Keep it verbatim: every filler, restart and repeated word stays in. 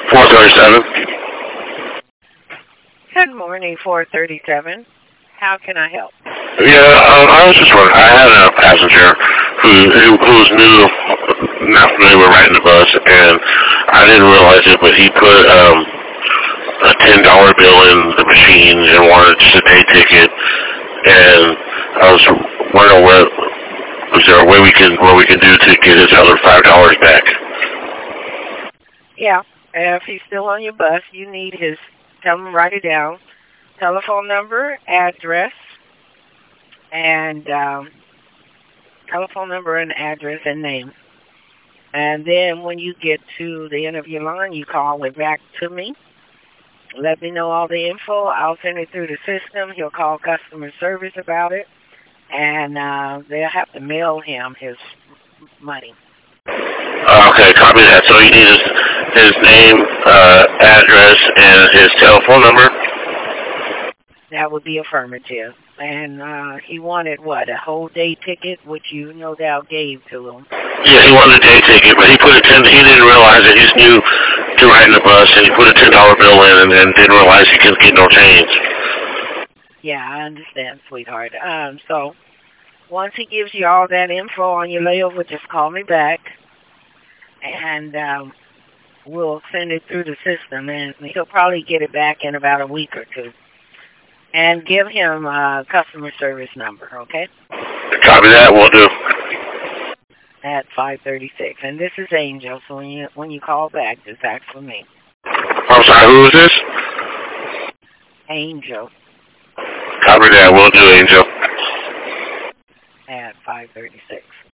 four thirty-seven. Good morning, four thirty-seven. How can I help? Yeah, um, I was just wondering. I had a passenger who who, who was new, not familiar with riding the bus, and I didn't realize it, but he put um, a ten dollar bill in the machine and wanted just a day ticket. And I was wondering, where was there a way we can what we can do to get his other five dollars back? Yeah, if he's still on your bus, you need his, tell him to write it down, telephone number, address, and um, telephone number and address and name. And then when you get to the end of your line, you call it back to me. Let me know all the info. I'll send it through the system. He'll call customer service about it. And uh, they'll have to mail him his money. Okay, copy that. So you need his, his name, uh, address, and his telephone number? That would be affirmative. And uh, he wanted, what, a whole day ticket, which you no doubt gave to him. Yeah, he wanted a day ticket, but he put a ten. He didn't realize that he's new to riding the bus, and he put a ten dollar bill in, and then didn't realize he couldn't get no change. Yeah, I understand, sweetheart. Um, so once he gives you all that info on your layover, just call me back, and um, we'll send it through the system, and he'll probably get it back in about a week or two. And give him a customer service number, okay? Copy that. We'll do. At five thirty-six. And this is Angel, so when you when you call back, just ask for me. I'm sorry, who is this? Angel. Copy that. We'll do, Angel. At five thirty-six.